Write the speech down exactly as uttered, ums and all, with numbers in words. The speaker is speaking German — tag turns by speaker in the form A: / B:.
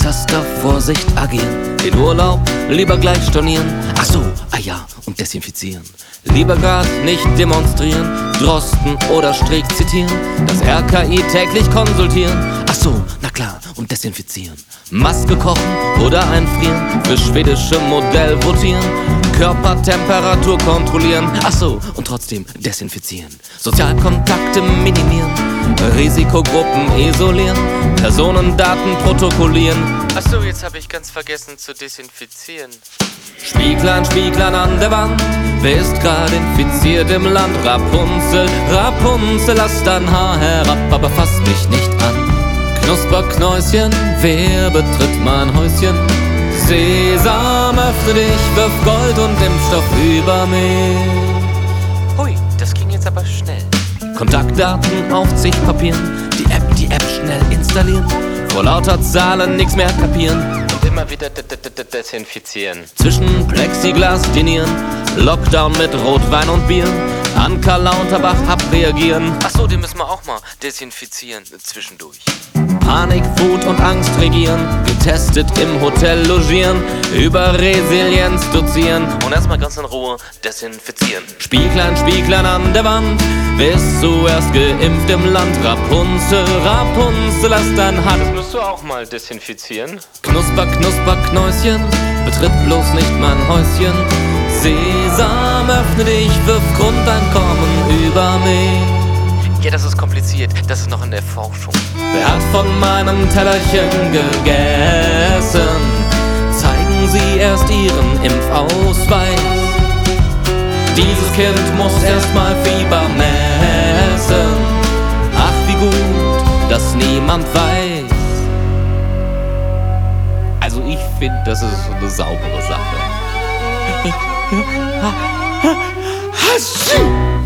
A: Zaster, Vorsicht, agieren. Den Urlaub lieber gleich stornieren. Ach so, ah ja, und desinfizieren. Lieber grad nicht demonstrieren, Drosten oder Streeck zitieren, das R K I täglich konsultieren. Ach so, na klar, und desinfizieren. Maske kochen oder einfrieren, für schwedische Modell votieren, Körpertemperatur kontrollieren. Ach so, und trotzdem desinfizieren. Sozialkontakte minimieren, Risikogruppen isolieren, Personendaten protokollieren.
B: Ach so, jetzt habe ich ganz vergessen zu desinfizieren.
A: Spieglein, Spieglein an der Wand, wer ist grad infiziert im Land? Rapunzel, Rapunzel, lass dein Haar herab, aber fass mich nicht an. Knusperknäuschen, wer betritt mein Häuschen? Sesam, öffne dich, wirf Gold und Impfstoff über mich.
B: Hui, das ging jetzt aber schnell.
A: Kontaktdaten auf zig Papieren, die App, die App schnell installieren, vor lauter Zahlen nix mehr kapieren.
B: Und immer wieder desinfizieren.
A: Zwischen Plexiglas dinieren, Lockdown mit Rotwein und Bier, an Karl Lauterbach abreagieren.
B: Ach so, den müssen wir auch mal desinfizieren zwischendurch.
A: Panik, Wut und Angst regieren, getestet im Hotel logieren, über Resilienz dozieren
B: und erstmal ganz in Ruhe desinfizieren.
A: Spieglein, Spieglein an der Wand, wer ist zuerst geimpft im Land? Rapunzel, Rapunzel, lass dein Haar.
B: Das musst du auch mal desinfizieren.
A: Knusper, Knusper, Knäuschen, betritt bloß nicht mein Häuschen. Sesam, öffne dich, wirf Grundeinkommen über mich.
B: Ja, das ist kompliziert, das ist noch in der Forschung.
A: Wer hat von meinem Tellerchen gegessen? Zeigen Sie erst Ihren Impfausweis. Dieses Kind muss erstmal Fieber messen. Ach, wie gut, dass niemand weiß. Also ich finde, das ist so eine saubere Sache.